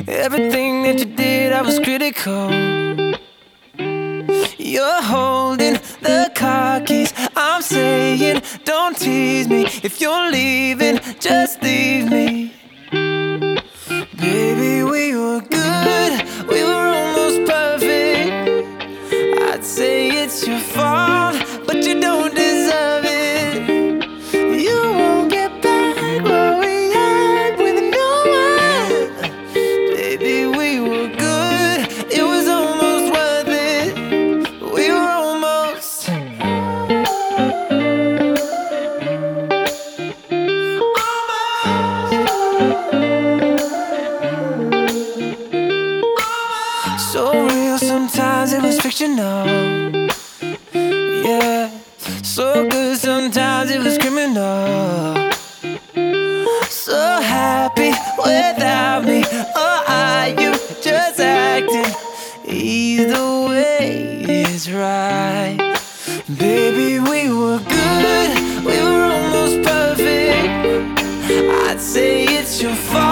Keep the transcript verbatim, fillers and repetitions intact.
Everything that you did, I was critical. You're holding the car keys. I'm saying, don't tease me. If you're leaving, just leave me. Baby, we were good, we were almost perfect. I'd say it's your fault, but you don't deserve it. You won't get back what we had with no one. Baby, we were good, it was almost worth it. We were almost so real, sometimes it was fictional. Yeah, so good, sometimes it was criminal. So happy without me, or are you just acting? Either way is right. Baby, we were good, we were almost perfect. I'd say it's your fault,